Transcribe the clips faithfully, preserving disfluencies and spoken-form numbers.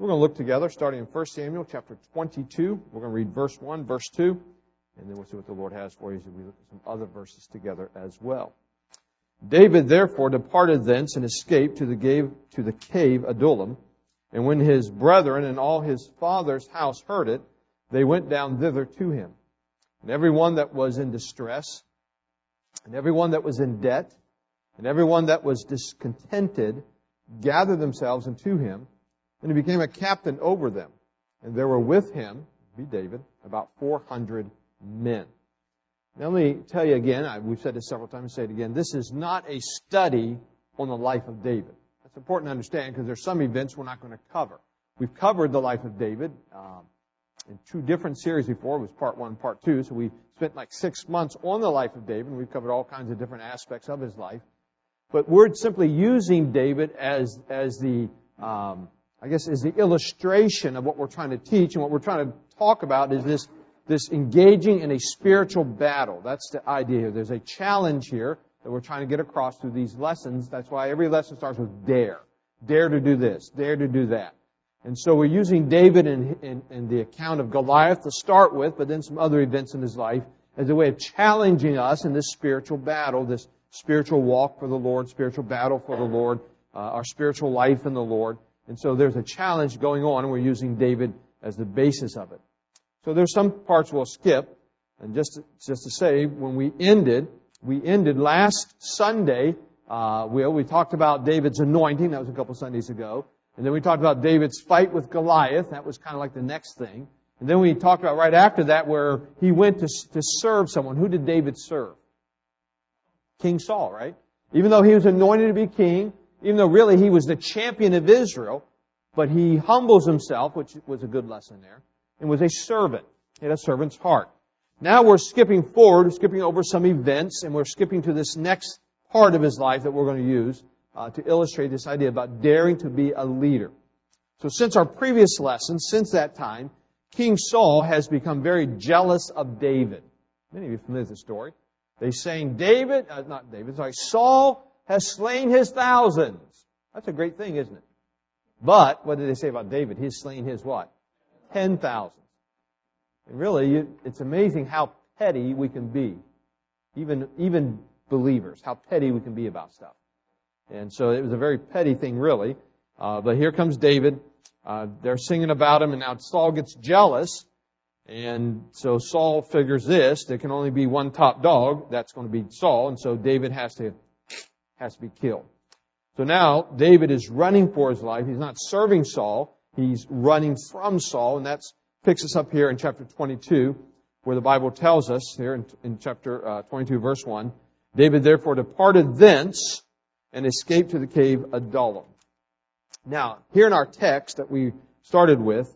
We're going to look together, starting in First Samuel chapter twenty-two. We're going to read verse one, verse two, and then we'll see what the Lord has for you as we look at some other verses together as well. David therefore departed thence and escaped to the cave, to the cave Adullam. And when his brethren and all his father's house heard it, they went down thither to him. And every one that was in distress, and every one that was in debt, and every one that was discontented, gathered themselves unto him, and he became a captain over them. And there were with him, be David, about four hundred men. Now let me tell you again, I, we've said this several times, say it again, this is not a study on the life of David. That's important to understand because there's some events we're not going to cover. We've covered the life of David um, in two different series before. It was part one and part two, so we spent like six months on the life of David, and we've covered all kinds of different aspects of his life. But we're simply using David as, as the... Um, I guess is the illustration of what we're trying to teach, and what we're trying to talk about is this, this engaging in a spiritual battle. That's the idea here. There's a challenge here that we're trying to get across through these lessons. That's why every lesson starts with dare. Dare to do this. Dare to do that. And so we're using David in, in, in the account of Goliath to start with, but then some other events in his life as a way of challenging us in this spiritual battle, this spiritual walk for the Lord, spiritual battle for the Lord, uh, our spiritual life in the Lord. And so there's a challenge going on, and we're using David as the basis of it. So there's some parts we'll skip. And just to, just to say, when we ended, we ended last Sunday, uh, we, we talked about David's anointing. That was a couple Sundays ago. And then we talked about David's fight with Goliath. That was kind of like the next thing. And then we talked about right after that where he went to, to serve someone. Who did David serve? King Saul, right? Even though he was anointed to be king, even though really he was the champion of Israel, but he humbles himself, which was a good lesson there, and was a servant. He had a servant's heart. Now we're skipping forward, we're skipping over some events, and we're skipping to this next part of his life that we're going to use uh, to illustrate this idea about daring to be a leader. So since our previous lesson, since that time, King Saul has become very jealous of David. Many of you are familiar with the story. They're saying, David, uh, not David, sorry, Saul has slain his thousands. That's a great thing, isn't it? But, what did they say about David? He's slain his what? Ten thousands. And really, it's amazing how petty we can be. Even, even believers, how petty we can be about stuff. And so it was a very petty thing, really. Uh, but here comes David. Uh, they're singing about him, and now Saul gets jealous. And so Saul figures this, there can only be one top dog. That's going to be Saul. And so David has to has to be killed. So now David is running for his life. He's not serving Saul. He's running from Saul. And that picks us up here in chapter twenty-two, where the Bible tells us, here in, in chapter uh, twenty-two, verse one, David therefore departed thence and escaped to the cave Adullam. Now, here in our text that we started with,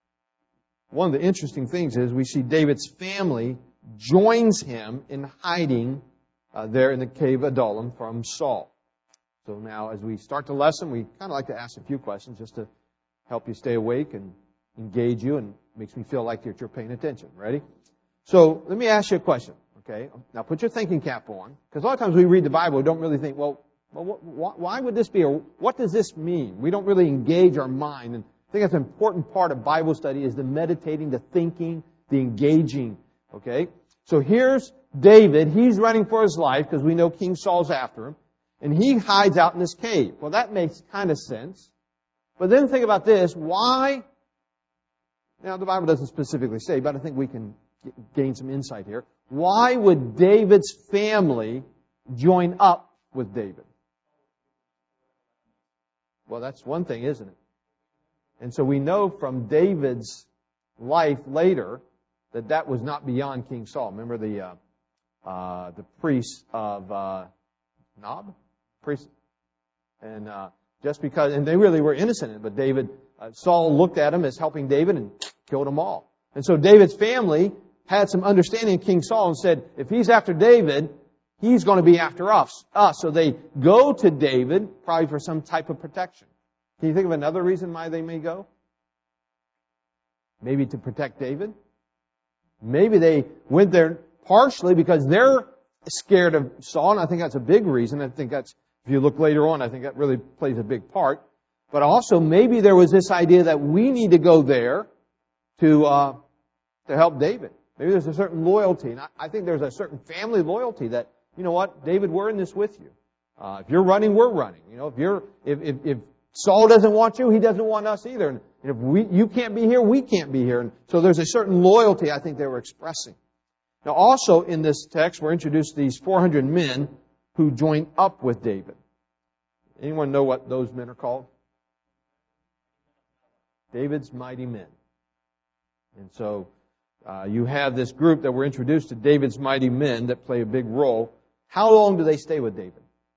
one of the interesting things is we see David's family joins him in hiding uh, there in the cave Adullam from Saul. So now as we start the lesson, we kind of like to ask a few questions just to help you stay awake and engage you, and makes me feel like you're paying attention. Ready? So let me ask you a question, okay? Now put your thinking cap on, because a lot of times we read the Bible, we don't really think, well, well what, why would this be, or what does this mean? We don't really engage our mind. And I think that's an important part of Bible study is the meditating, the thinking, the engaging, okay? So here's David. He's running for his life because we know King Saul's after him. And he hides out in this cave. Well, that makes kind of sense. But then think about this. Why? Now, the Bible doesn't specifically say, but I think we can gain some insight here. Why would David's family join up with David? Well, that's one thing, isn't it? And so we know from David's life later that that was not beyond King Saul. Remember the uh, uh, the priest of uh, Nob? Priest. And uh, just because, and they really were innocent in it, but David, uh, Saul looked at him as helping David and killed them all. And so David's family had some understanding of King Saul and said, if he's after David, he's going to be after us. us. So they go to David, probably for some type of protection. Can you think of another reason why they may go? Maybe to protect David? Maybe they went there partially because they're scared of Saul, and I think that's a big reason. I think that's, if you look later on, I think that really plays a big part. But also maybe there was this idea that we need to go there to uh, to help David. Maybe there's a certain loyalty. And I, I think there's a certain family loyalty that, you know what, David, we're in this with you. Uh, if you're running, we're running. You know, if you're if, if if Saul doesn't want you, he doesn't want us either. And if we you can't be here, we can't be here. And so there's a certain loyalty I think they were expressing. Now also in this text we're introduced to these four hundred men who joined up with David. Anyone know what those men are called? David's mighty men. And so uh, you have this group that were introduced to David's mighty men that play a big role. How long do they stay with David?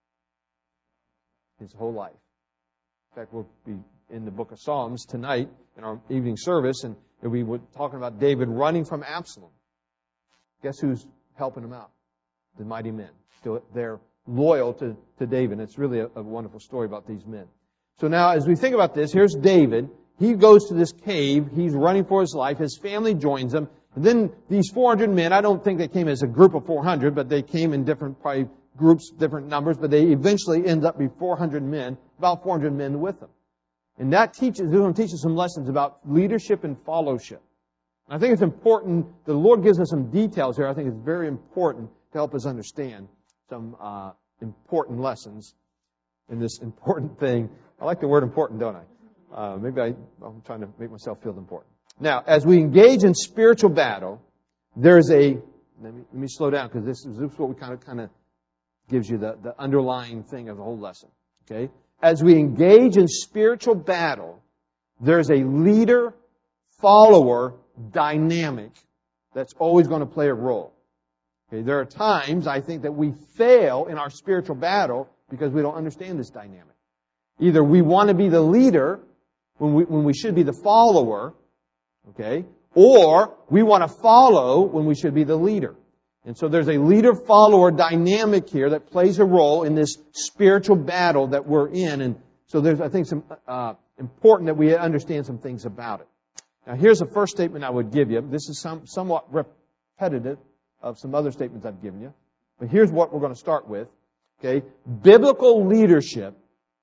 His whole life. In fact, we'll be in the book of Psalms tonight in our evening service, and we were talking about David running from Absalom. Guess who's helping him out? The mighty men. Still, they're loyal to, to David. It's really a, a wonderful story about these men. So now, as we think about this, here's David. He goes to this cave. He's running for his life. His family joins him. And then these four hundred men, I don't think they came as a group of four hundred, but they came in different probably groups, different numbers, but they eventually end up being four hundred men, about four hundred men with them. And that teaches, this one teaches some lessons about leadership and fellowship. I think it's important, the Lord gives us some details here. I think it's very important to help us understand some uh, important lessons in this important thing. I like the word important, don't I? Uh, maybe I, I'm trying to make myself feel important. Now, as we engage in spiritual battle, there's a, let me, let me slow down because this is, this is what we kind of, kind of gives you the, the underlying thing of the whole lesson. Okay? As we engage in spiritual battle, there's a leader, follower, dynamic that's always going to play a role. Okay? There are times, I think, that we fail in our spiritual battle because we don't understand this dynamic. Either we want to be the leader when we, when we should be the follower, okay? Or we want to follow when we should be the leader. And so there's a leader-follower dynamic here that plays a role in this spiritual battle that we're in. And so there's, I think, some uh, important that we understand some things about it. Now, here's the first statement I would give you. This is some, somewhat repetitive of some other statements I've given you. But here's what we're going to start with. Okay? Biblical leadership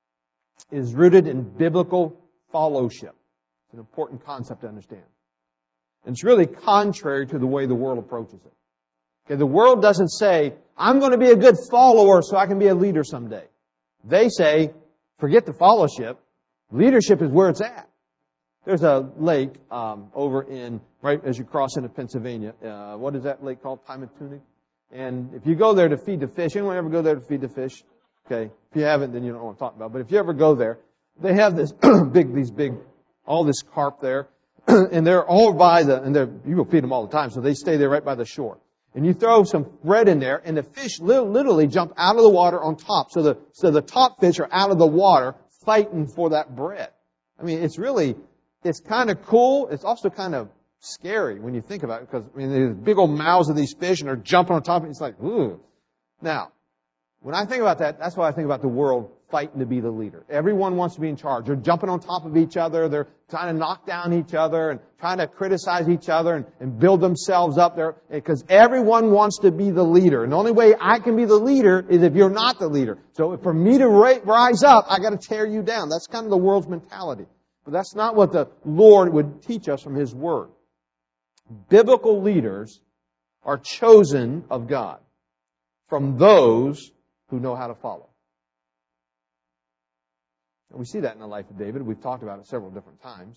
is rooted in biblical fellowship. It's an important concept to understand. And it's really contrary to the way the world approaches it. Okay, the world doesn't say, I'm going to be a good follower so I can be a leader someday. They say, forget the fellowship. Leadership is where it's at. There's a lake um, over in, right as you cross into Pennsylvania. Uh, what is that lake called? Pymatuning? And if you go there to feed the fish, anyone ever go there to feed the fish? Okay, if you haven't, then you don't know what I'm talking about. But if you ever go there, they have this big, these big, all this carp there, and they're all by the, and they're, you will feed them all the time, so they stay there right by the shore. And you throw some bread in there, and the fish literally jump out of the water on top. So the, so the top fish are out of the water fighting for that bread. I mean, it's really, it's kind of cool. It's also kind of scary when you think about it, because, I mean, there's big old mouths of these fish, and they're jumping on top of it. It's like, ooh. Now, when I think about that, that's why I think about the world fighting to be the leader. Everyone wants to be in charge. They're jumping on top of each other. They're trying to knock down each other and trying to criticize each other and, and build themselves up there, because everyone wants to be the leader. And the only way I can be the leader is if you're not the leader. So for me to rise up, I got to tear you down. That's kind of the world's mentality. But that's not what the Lord would teach us from His Word. Biblical leaders are chosen of God from those who know how to follow. And we see that in the life of David. We've talked about it several different times.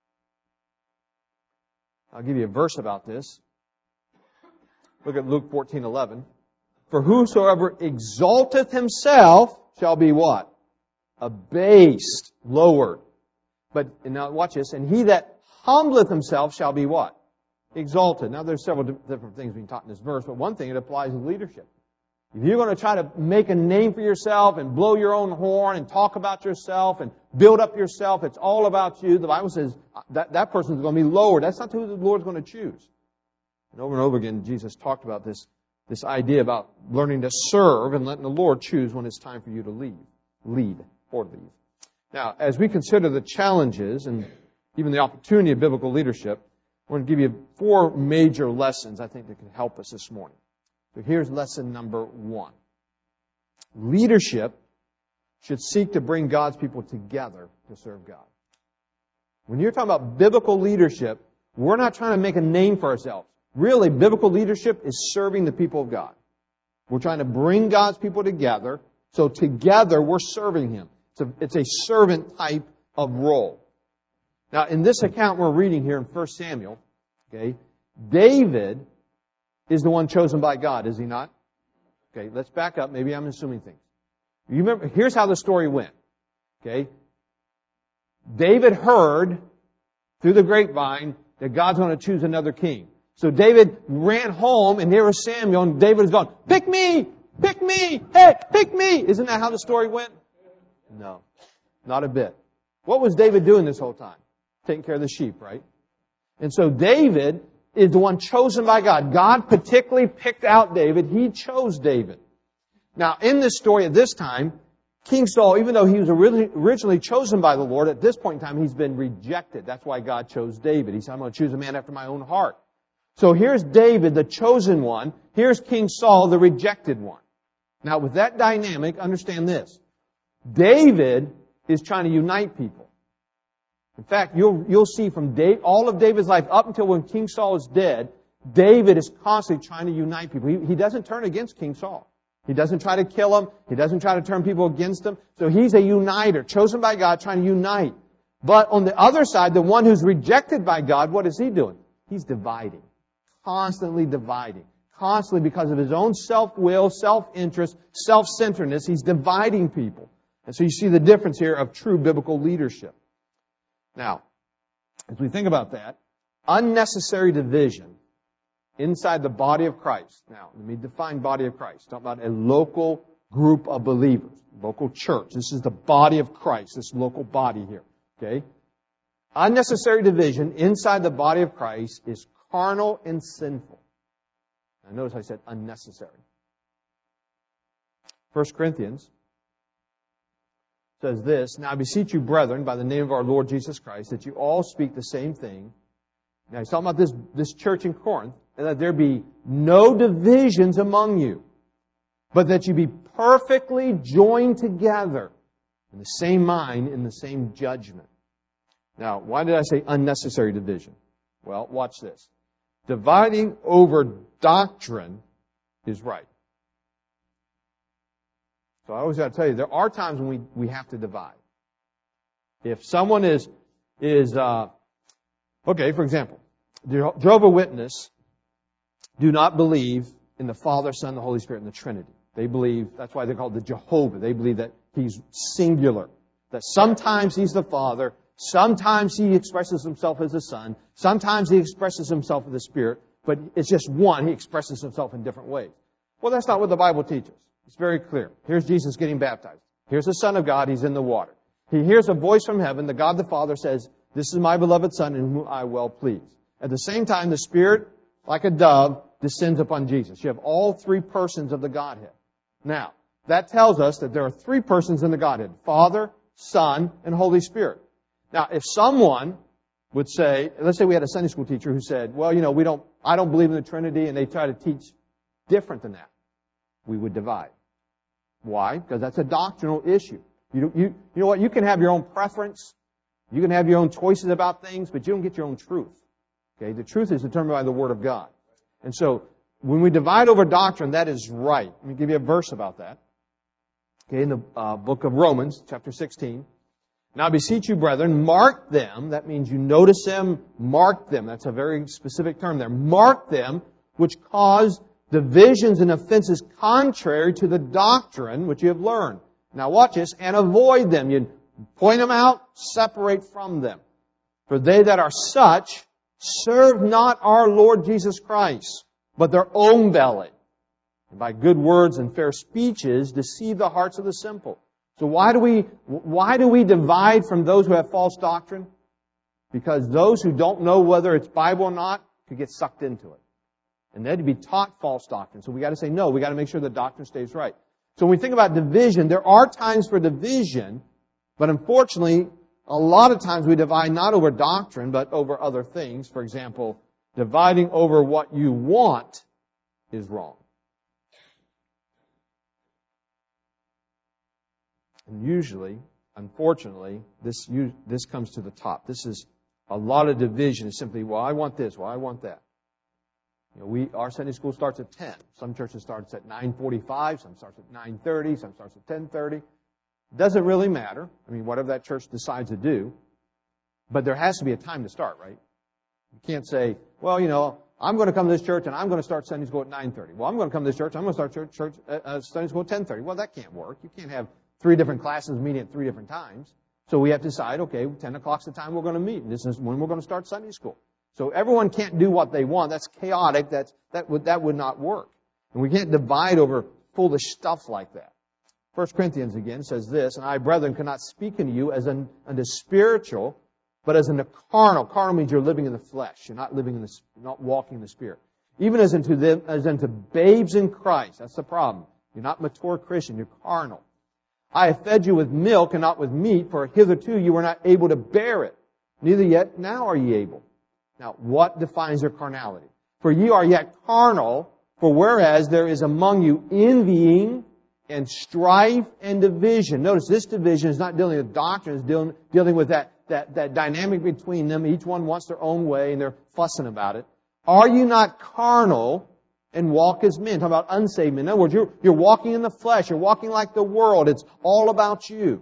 I'll give you a verse about this. Look at Luke fourteen eleven. For whosoever exalteth himself shall be what? Abased, lowered. But, and now watch this, and he that humbleth himself shall be what? Exalted. Now there's several different things being taught in this verse, but one thing, it applies to leadership. If you're going to try to make a name for yourself and blow your own horn and talk about yourself and build up yourself, it's all about you. The Bible says that that person is going to be lowered. That's not who the Lord's going to choose. And over and over again, Jesus talked about this, this idea about learning to serve and letting the Lord choose when it's time for you to lead, lead or lead. Now, as we consider the challenges and even the opportunity of biblical leadership, we're going to give you four major lessons I think that can help us this morning. So here's lesson number one. Leadership should seek to bring God's people together to serve God. When you're talking about biblical leadership, we're not trying to make a name for ourselves. Really, biblical leadership is serving the people of God. We're trying to bring God's people together, so together we're serving Him. It's a, it's a servant type of role. Now, in this account we're reading here in First Samuel, okay, David is the one chosen by God, is he not? Okay, let's back up. Maybe I'm assuming things. You remember, here's how the story went. Okay, David heard through the grapevine that God's going to choose another king. So David ran home, and here was Samuel, and David is going, pick me! Pick me! Hey, pick me! Isn't that how the story went? No, not a bit. What was David doing this whole time? Taking care of the sheep, right? And so David is the one chosen by God. God particularly picked out David. He chose David. Now, in this story at this time, King Saul, even though he was originally chosen by the Lord, at this point in time, he's been rejected. That's why God chose David. He said, I'm going to choose a man after my own heart. So here's David, the chosen one. Here's King Saul, the rejected one. Now, with that dynamic, understand this. David is trying to unite people. In fact, you'll, you'll see from Dave, all of David's life up until when King Saul is dead, David is constantly trying to unite people. He, he doesn't turn against King Saul. He doesn't try to kill him. He doesn't try to turn people against him. So he's a uniter, chosen by God, trying to unite. But on the other side, the one who's rejected by God, what is he doing? He's dividing. Constantly dividing. Constantly, because of his own self-will, self-interest, self-centeredness, he's dividing people. And so you see the difference here of true biblical leadership. Now, as we think about that, unnecessary division inside the body of Christ. Now, let me define body of Christ. Talk about a local group of believers, local church. This is the body of Christ, this local body here. Okay? Unnecessary division inside the body of Christ is carnal and sinful. Now, notice I said unnecessary. First Corinthians says this, Now I beseech you, brethren, by the name of our Lord Jesus Christ, that you all speak the same thing. Now he's talking about this, this church in Corinth, and that there be no divisions among you, but that you be perfectly joined together in the same mind, in the same judgment. Now, why did I say unnecessary division? Well, watch this. Dividing over doctrine is right. So I always got to tell you, there are times when we, we have to divide. If someone is, is uh, okay, for example, Jehovah's Witness do not believe in the Father, Son, the Holy Spirit, and the Trinity. They believe, that's why they're called the Jehovah. They believe that He's singular. That sometimes He's the Father, sometimes He expresses Himself as the Son, sometimes He expresses Himself as the Spirit, but it's just one. He expresses Himself in different ways. Well, that's not what the Bible teaches. It's very clear. Here's Jesus getting baptized. Here's the Son of God. He's in the water. He hears a voice from heaven. The God the Father says, This is my beloved Son in whom I well please. At the same time, the Spirit, like a dove, descends upon Jesus. You have all three persons of the Godhead. Now, that tells us that there are three persons in the Godhead. Father, Son, and Holy Spirit. Now, if someone would say, let's say we had a Sunday school teacher who said, well, you know, we don't, I don't believe in the Trinity, and they try to teach different than that, we would divide. Why? Because that's a doctrinal issue. You, you, you know what? You can have your own preference. You can have your own choices about things, but you don't get your own truth. Okay? The truth is determined by the Word of God. And so, when we divide over doctrine, that is right. Let me give you a verse about that. Okay, in the uh, book of Romans, chapter sixteen. Now I beseech you, brethren, mark them. That means you notice them, mark them. That's a very specific term there. Mark them, which cause divisions and offenses contrary to the doctrine which you have learned. Now watch this, and avoid them. You point them out, separate from them. For they that are such serve not our Lord Jesus Christ, but their own belly. And by good words and fair speeches deceive the hearts of the simple. So why do we, why do we divide from those who have false doctrine? Because those who don't know whether it's Bible or not could get sucked into it. And they'd be taught false doctrine. So we got to say, no, we got to make sure the doctrine stays right. So when we think about division, there are times for division, but unfortunately, a lot of times we divide not over doctrine, but over other things. For example, dividing over what you want is wrong. And usually, unfortunately, this this comes to the top. This is a lot of division. Is simply, well, I want this, well, I want that. You know, we our Sunday school starts at ten. Some churches starts at nine forty-five. Some starts at nine thirty. Some starts at ten thirty. Doesn't really matter. I mean, whatever that church decides to do. But there has to be a time to start, right? You can't say, well, you know, I'm going to come to this church and I'm going to start Sunday school at nine thirty. Well, I'm going to come to this church. I'm going to start church, church uh, Sunday school at ten thirty. Well, that can't work. You can't have three different classes meeting at three different times. So we have to decide, okay, ten o'clock's the time we're going to meet, and this is when we're going to start Sunday school. So everyone can't do what they want. That's chaotic. That's, that would, that would not work. And we can't divide over foolish stuff like that. First Corinthians again says this, and I, brethren, cannot speak unto you as unto spiritual, but as unto carnal. Carnal means you're living in the flesh. You're not living in the, not walking in the Spirit. Even as unto them, as unto babes in Christ. That's the problem. You're not mature Christian. You're carnal. I have fed you with milk and not with meat, for hitherto you were not able to bear it. Neither yet now are ye able. Now, what defines your carnality? For ye are yet carnal, for whereas there is among you envying and strife and division. Notice this division is not dealing with doctrine, it's dealing, dealing with that, that, that dynamic between them. Each one wants their own way and they're fussing about it. Are you not carnal and walk as men? Talking about unsaved men. In other words, you're, you're walking in the flesh. You're walking like the world. It's all about you.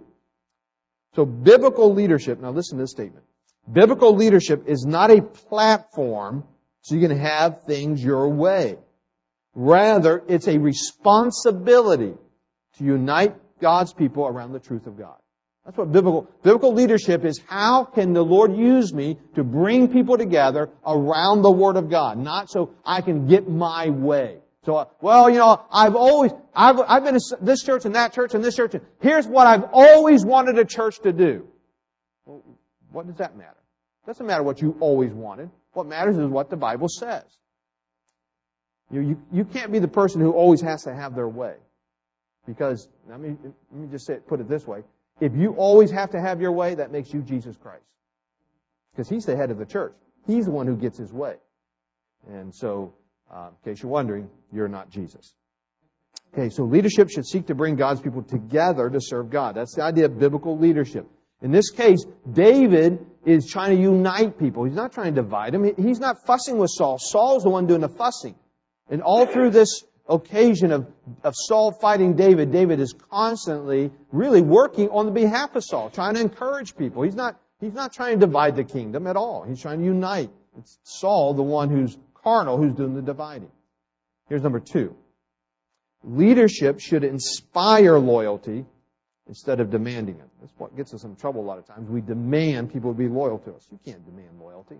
So biblical leadership, now listen to this statement. Biblical leadership is not a platform so you can have things your way. Rather, it's a responsibility to unite God's people around the truth of God. That's what biblical, biblical leadership is. How can the Lord use me to bring people together around the Word of God? Not so I can get my way. So, uh, well, you know, I've always, I've, I've been in this church and that church and this church. And here's what I've always wanted a church to do. Well, what does that matter? It doesn't matter what you always wanted. What matters is what the Bible says. You, you, you can't be the person who always has to have their way. Because, let me, let me just say it, put it this way. If you always have to have your way, that makes you Jesus Christ. Because He's the head of the church. He's the one who gets His way. And so, uh, in case you're wondering, you're not Jesus. Okay, so leadership should seek to bring God's people together to serve God. That's the idea of biblical leadership. In this case, David is trying to unite people. He's not trying to divide them. He's not fussing with Saul. Saul's the one doing the fussing. And all through this occasion of, of Saul fighting David, David is constantly really working on the behalf of Saul, trying to encourage people. He's not, he's not trying to divide the kingdom at all. He's trying to unite. It's Saul, the one who's carnal, who's doing the dividing. Here's number two. Leadership should inspire loyalty instead of demanding it. That's what gets us in trouble a lot of times. We demand people to be loyal to us. You can't demand loyalty.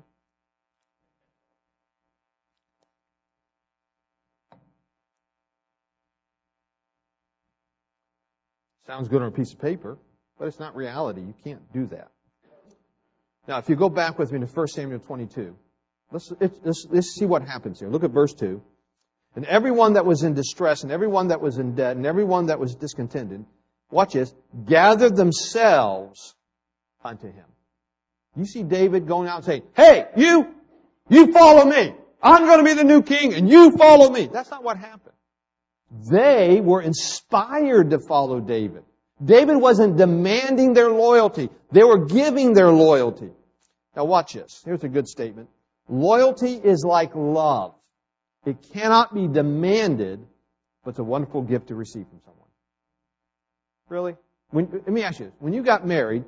Sounds good on a piece of paper, but it's not reality. You can't do that. Now, if you go back with me to First Samuel twenty-two, let's, let's, let's see what happens here. Look at verse two. And everyone that was in distress, and everyone that was in debt, and everyone that was discontented, watch this, gathered themselves unto him. You see David going out and saying, hey, you, you follow me. I'm going to be the new king, and you follow me. That's not what happened. They were inspired to follow David. David wasn't demanding their loyalty. They were giving their loyalty. Now watch this. Here's a good statement. Loyalty is like love. It cannot be demanded, but it's a wonderful gift to receive from someone. Really? When, let me ask you this. When you got married,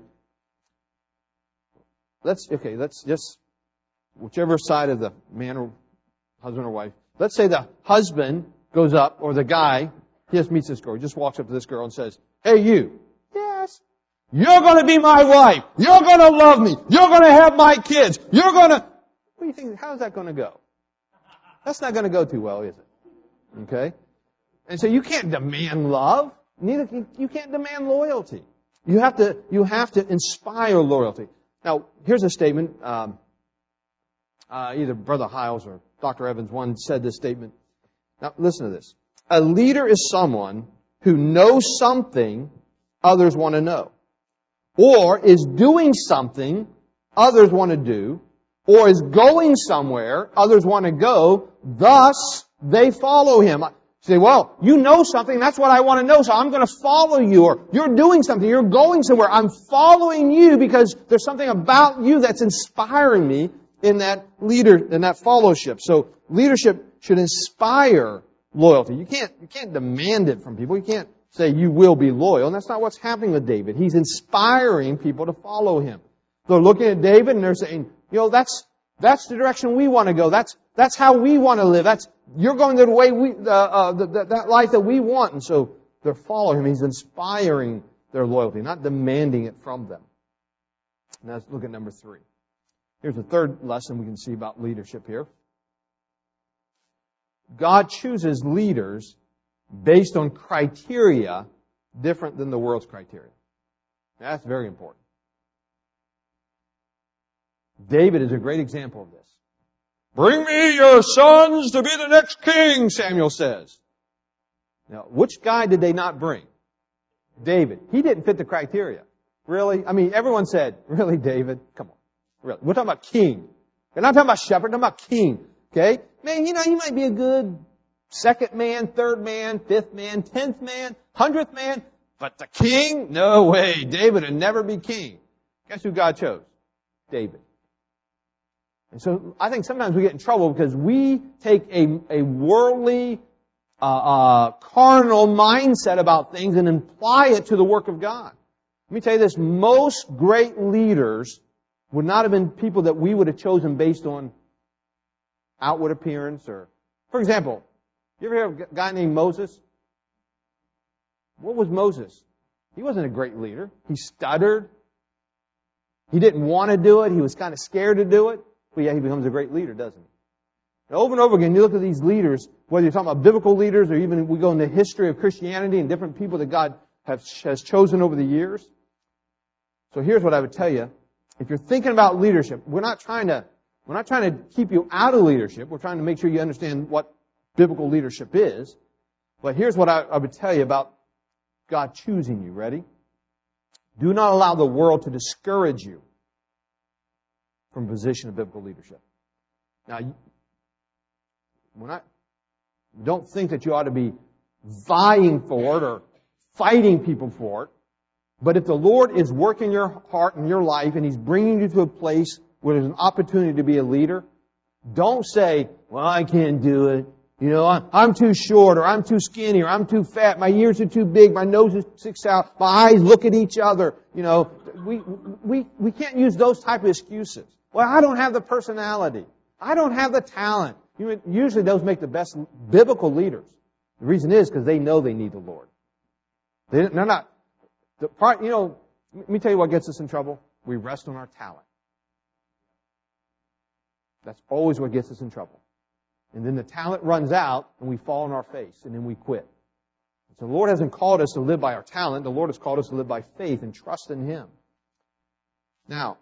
let's, okay, let's just, whichever side of the man or husband or wife, let's say the husband goes up, or the guy, he just meets this girl, he just walks up to this girl and says, hey you, yes, you're going to be my wife, you're going to love me, you're going to have my kids, you're going to, what do you think, how's that going to go? That's not going to go too well, is it? Okay? And so you can't demand love, neither you can't demand loyalty. You have to, you have to inspire loyalty. Now, here's a statement, um, uh, either Brother Hiles or Doctor Evans, one said this statement. Now, listen to this. A leader is someone who knows something others want to know, or is doing something others want to do, or is going somewhere others want to go, thus they follow him. say, well, you know something, that's what I want to know, so I'm going to follow you. Or you're doing something, you're going somewhere. I'm following you because there's something about you that's inspiring me in that leader, in that fellowship. So leadership should inspire loyalty. You can't, you can't demand it from people. You can't say you will be loyal. And that's not what's happening with David. He's inspiring people to follow him. They're looking at David and they're saying, you know, that's, that's the direction we want to go. That's, that's how we want to live. That's, you're going the way we, uh, uh, the, the, that life that we want. And so they're following him. He's inspiring their loyalty, not demanding it from them. Now let's look at number three. Here's the third lesson we can see about leadership here. God chooses leaders based on criteria different than the world's criteria. Now, that's very important. David is a great example of this. Bring me your sons to be the next king, Samuel says. Now, which guy did they not bring? David. He didn't fit the criteria. Really? I mean, everyone said, really, David? Come on. Really? We're talking about king. We're not talking about shepherd, we're talking about king. Okay? Man, you know, he might be a good second man, third man, fifth man, tenth man, hundredth man, but the king? No way. David would never be king. Guess who God chose? David. And so I think sometimes we get in trouble because we take a, a worldly, uh, uh, carnal mindset about things and apply it to the work of God. Let me tell you this, most great leaders would not have been people that we would have chosen based on outward appearance or, for example, you ever hear of a guy named Moses? What was Moses? He wasn't a great leader. He stuttered. He didn't want to do it. He was kind of scared to do it. But yeah, he becomes a great leader, doesn't he? And over and over again, you look at these leaders, whether you're talking about biblical leaders or even we go in the history of Christianity and different people that God has, has chosen over the years. So here's what I would tell you. If you're thinking about leadership, we're not trying to, we're not trying to keep you out of leadership. We're trying to make sure you understand what biblical leadership is. But here's what I, I would tell you about God choosing you. Ready? Do not allow the world to discourage you from a position of biblical leadership. Now, when I don't think that you ought to be vying for it or fighting people for it. But if the Lord is working your heart and your life and He's bringing you to a place where there's an opportunity to be a leader, don't say, well, I can't do it. You know, I'm too short or I'm too skinny or I'm too fat. My ears are too big. My nose is sticks out. My eyes look at each other. You know, we, we, we can't use those type of excuses. Well, I don't have the personality. I don't have the talent. Usually those make the best biblical leaders. The reason is because they know they need the Lord. They're not, the part, you know, let me tell you what gets us in trouble. We rest on our talent. That's always what gets us in trouble. And then the talent runs out and we fall on our face and then we quit. So the Lord hasn't called us to live by our talent. The Lord has called us to live by faith and trust in Him. Now,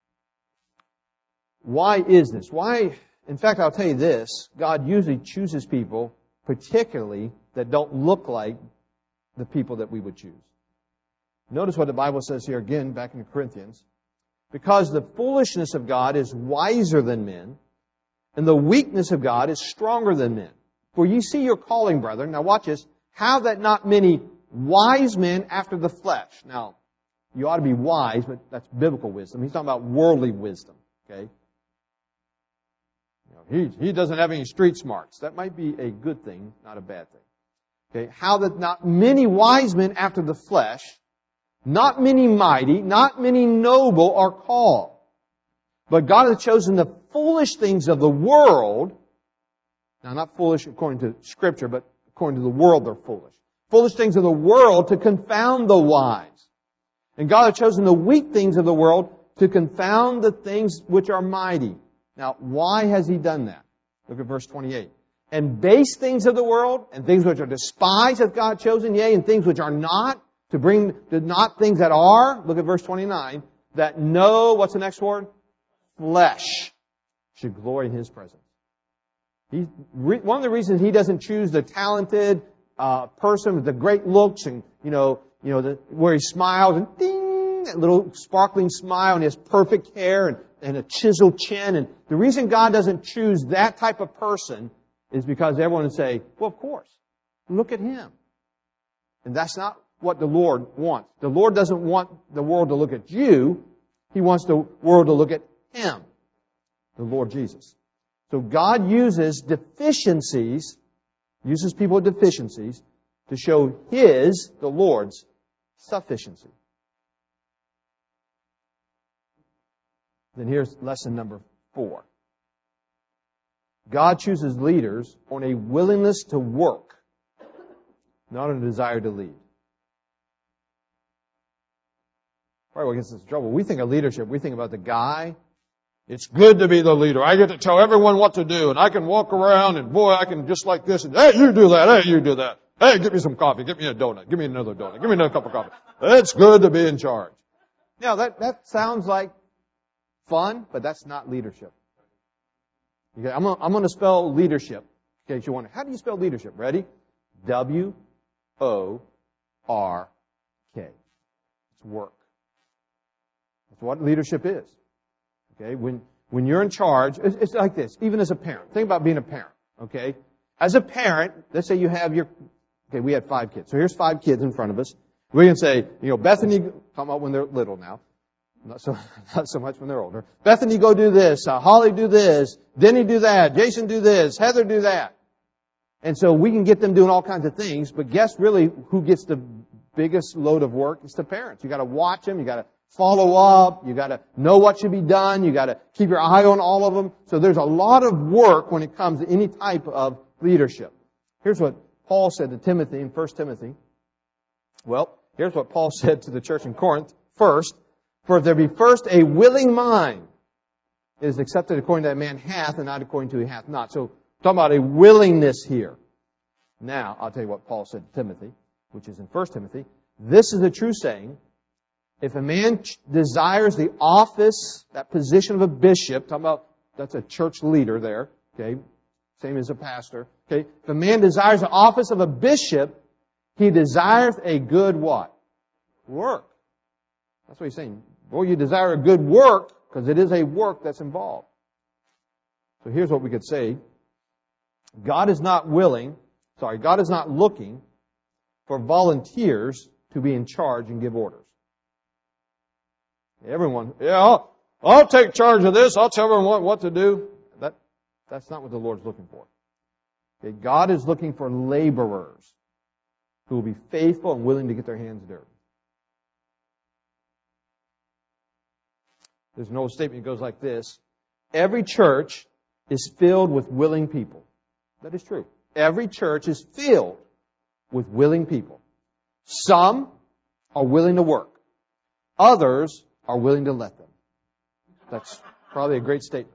why is this? Why, in fact, I'll tell you this. God usually chooses people, particularly, that don't look like the people that we would choose. Notice what the Bible says here again, back in Corinthians. Because the foolishness of God is wiser than men, and the weakness of God is stronger than men. For you see your calling, brethren. Now watch this. How that not many wise men after the flesh. Now, you ought to be wise, but that's biblical wisdom. He's talking about worldly wisdom. Okay? You know, he, he doesn't have any street smarts. That might be a good thing, not a bad thing. Okay? How that not many wise men after the flesh, not many mighty, not many noble are called. But God has chosen the foolish things of the world. Now, not foolish according to Scripture, but according to the world, they're foolish. Foolish things of the world to confound the wise. And God has chosen the weak things of the world to confound the things which are mighty. Now, why has He done that? Look at verse twenty-eight. And base things of the world, and things which are despised hath God chosen, yea, and things which are not, to bring to not things that are, look at verse twenty-nine, that no, what's the next word? Flesh should glory in His presence. He, one of the reasons He doesn't choose the talented uh, person with the great looks and, you know, you know, the, where he smiles and ding, that little sparkling smile and he has perfect hair and, and a chiseled chin. And the reason God doesn't choose that type of person is because everyone would say, well, of course. Look at Him. And that's not what the Lord wants. The Lord doesn't want the world to look at you. He wants the world to look at Him, the Lord Jesus. So God uses deficiencies, uses people with deficiencies to show His, the Lord's, sufficiency. Then here's lesson number four. God chooses leaders on a willingness to work, not on a desire to lead. Probably what gets us in trouble. We think of leadership, we think about the guy. It's good to be the leader. I get to tell everyone what to do, and I can walk around, and boy, I can just like this, and hey, you do that, hey, you do that. Hey, give me some coffee, give me a donut, give me another donut, give me another cup of coffee. It's good to be in charge. Now, that, that sounds like fun, but that's not leadership. Okay, I'm gonna, I'm gonna spell leadership, in case you wonder. How do you spell leadership? Ready? W O R K. It's work. That's what leadership is. Okay, when, when you're in charge, it's, it's like this, even as a parent. Think about being a parent, okay? As a parent, let's say you have your, okay, we had five kids. So here's five kids in front of us. We can say, you know, Bethany, talking about when they're little now. Not so, not so much when they're older. Bethany, go do this. Uh, Holly, do this. Denny, do that. Jason, do this. Heather, do that. And so we can get them doing all kinds of things, but guess really who gets the biggest load of work? It's the parents. You got to watch them. You got to follow up. You got to know what should be done. You got to keep your eye on all of them. So there's a lot of work when it comes to any type of leadership. Here's what Paul said to Timothy in First Timothy. Well, here's what Paul said to the church in Corinth. First, for if there be first a willing mind, it is accepted according to that man hath, and not according to he hath not. So, talking about a willingness here. Now, I'll tell you what Paul said to Timothy, which is in First Timothy. This is a true saying. If a man desires the office, that position of a bishop, talking about, that's a church leader there, okay, same as a pastor, okay. If a man desires the office of a bishop, he desires a good what? Work. That's what he's saying. Boy, you desire a good work, because it is a work that's involved. So here's what we could say. God is not willing, sorry, God is not looking for volunteers to be in charge and give orders. Everyone, yeah, I'll, I'll take charge of this. I'll tell everyone what, what to do. That, that's not what the Lord's looking for. Okay, God is looking for laborers who will be faithful and willing to get their hands dirty. There's an old statement that goes like this. Every church is filled with willing people. That is true. Every church is filled with willing people. Some are willing to work. Others are willing to let them. That's probably a great statement.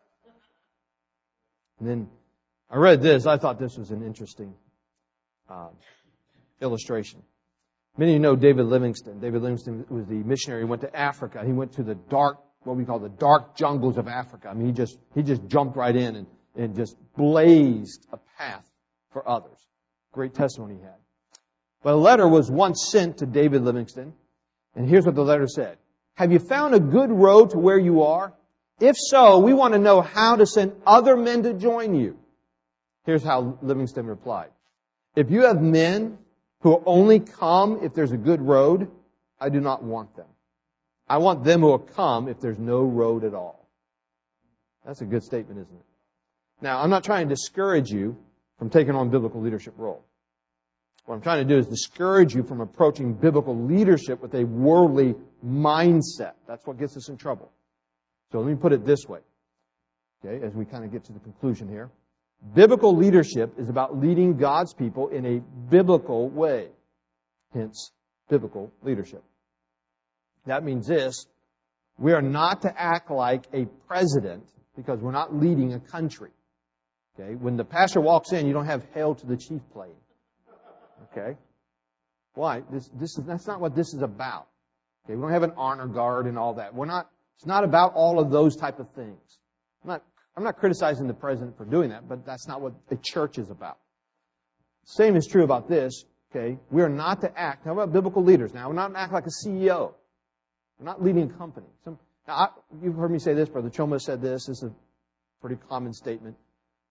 And then I read this. I thought this was an interesting uh, illustration. Many of you know David Livingstone. David Livingstone was the missionary who went to Africa. He went to the dark, what we call the dark jungles of Africa. I mean, he just he just jumped right in and, and just blazed a path for others. Great testimony he had. But a letter was once sent to David Livingstone, and here's what the letter said. Have you found a good road to where you are? If so, we want to know how to send other men to join you. Here's how Livingstone replied. If you have men who will only come if there's a good road, I do not want them. I want them who will come if there's no road at all. That's a good statement, isn't it? Now, I'm not trying to discourage you from taking on biblical leadership role. What I'm trying to do is discourage you from approaching biblical leadership with a worldly mindset. That's what gets us in trouble. So let me put it this way, okay, as we kind of get to the conclusion here. Biblical leadership is about leading God's people in a biblical way. Hence, biblical leadership. That means this. We are not to act like a president because we're not leading a country. Okay? When the pastor walks in, you don't have Hail to the Chief playing. Okay? Why? This, this is, that's not what this is about. Okay? We don't have an honor guard and all that. We're not, it's not about all of those type of things. I'm not, I'm not criticizing the president for doing that, but that's not what the church is about. Same is true about this. Okay? We are not to act. How about biblical leaders now? We're not to act like a C E O. We're not leading a company. Some, now, I, you've heard me say this. Brother Choma said this. This is a pretty common statement.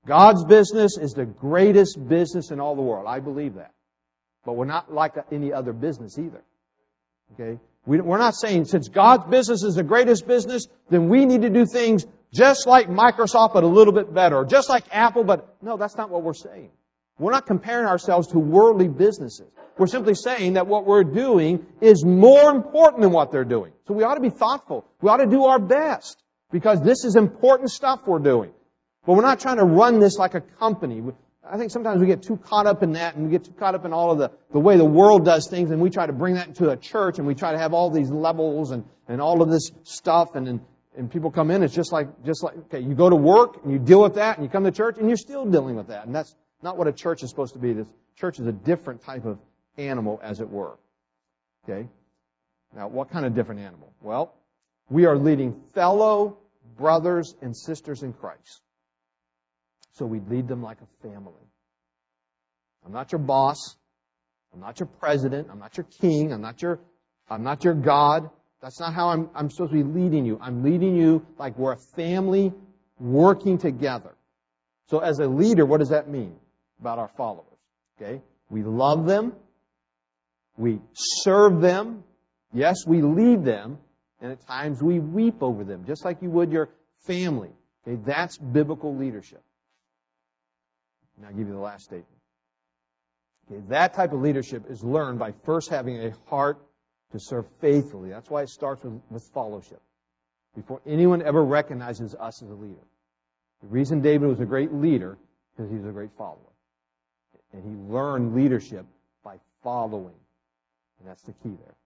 God's business is the greatest business in all the world. I believe that. But we're not like any other business either. Okay? We, we're not saying since God's business is the greatest business, then we need to do things just like Microsoft, but a little bit better. Or just like Apple, but no, that's not what we're saying. We're not comparing ourselves to worldly businesses. We're simply saying that what we're doing is more important than what they're doing. So we ought to be thoughtful. We ought to do our best because this is important stuff we're doing. But we're not trying to run this like a company. I think sometimes we get too caught up in that and we get too caught up in all of the, the way the world does things and we try to bring that into a church and we try to have all these levels and, and all of this stuff and, and and people come in, it's just like, just like, okay, you go to work and you deal with that and you come to church and you're still dealing with that. And that's not what a church is supposed to be. This church is a different type of animal, as it were. Okay? Now, what kind of different animal? Well, we are leading fellow brothers and sisters in Christ. So we lead them like a family. I'm not your boss. I'm not your president. I'm not your king. I'm not your, I'm not your God. That's not how I'm, I'm supposed to be leading you. I'm leading you like we're a family working together. So as a leader, what does that mean about our followers? Okay? We love them. We serve them. Yes, we lead them. And at times we weep over them, just like you would your family. Okay? That's biblical leadership. Now I'll give you the last statement. Okay? That type of leadership is learned by first having a heart to serve faithfully. That's why it starts with, with fellowship. Before anyone ever recognizes us as a leader. The reason David was a great leader, because he was a great follower. And he learned leadership by following. And that's the key there.